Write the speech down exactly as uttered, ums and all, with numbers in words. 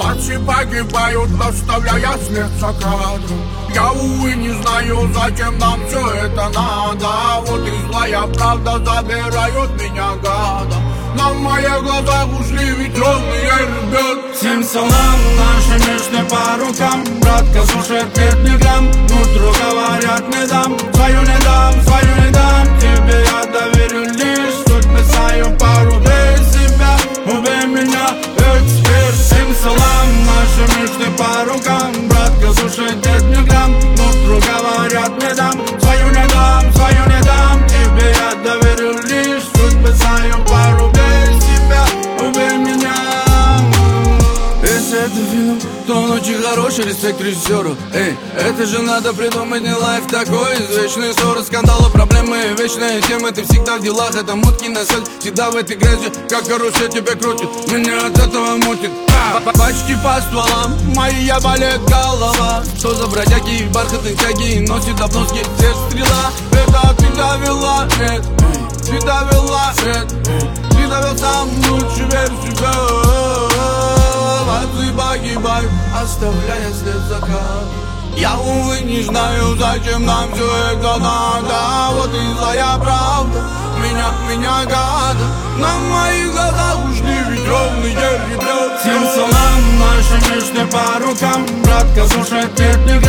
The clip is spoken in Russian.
Пальцы погибают, оставляя след за кадром. Я, увы, не знаю, зачем нам все это надо. Вот и злая правда забирает меня гадом. Но в моих глазах ушли ветреные ребят. Всем салам, наши мечты по рукам. Братка, слушай, пять миллиграмм. Утру говорят, не дам, свою не дам, свою не дам. Тебе я доверю лишь суть, писаю пару без себя. Убей меня, эксперт. Всем салам, наши мечты по рукам. Братка, слушай, пять миллиграмм. Утру говорят, не дам, свою не дам, свою не дам. Тебе я доверю лишь суть, писаю пару без себя. Убей меня. Если это фильм, то он очень хороший, респект режиссеру. Эй, это же надо придумать, не лайф такой. Извечные ссоры, скандалы, проблемы, вечные темы. Ты всегда в делах, это мутки носят. Всегда в этой грязи, как карусель тебя крутит. Меня от этого мутит. А, почти по стволам, моя болит голова. Что за бродяги, бархатные тяги, носит обноски, здесь стрела. Это ты довела, нет, ты довела, нет. Ты довел сам лучшую версию себя. Пальцы погибают, оставляя след за кадром. Я, увы, не знаю, зачем нам все это надо. Вот и злая правда меня, меня гада. На моих глазах ушли ветреные ребят. Всем салам, наши мечты по рукам. Братка, слушай, пять